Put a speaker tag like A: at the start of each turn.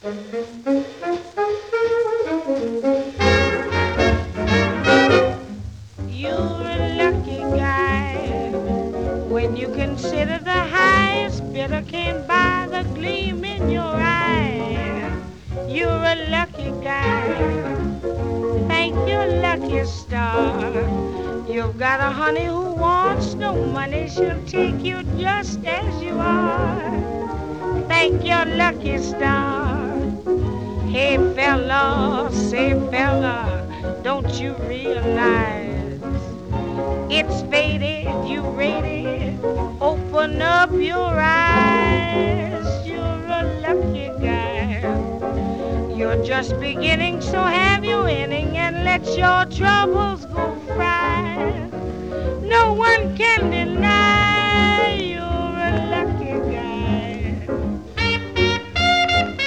A: You're a lucky guy when you consider the highest bidder can buy the gleam in your eye. You're a lucky guy. Thank your lucky star. You've got a honey who wants no money. She'll take you just as you are. Thank your lucky star. Hey fella, say fella, don't you realize it's faded, you rated. Open up your eyes. You're a lucky guy. You're just beginning, so have your inning and let your troubles go fry. No one can deny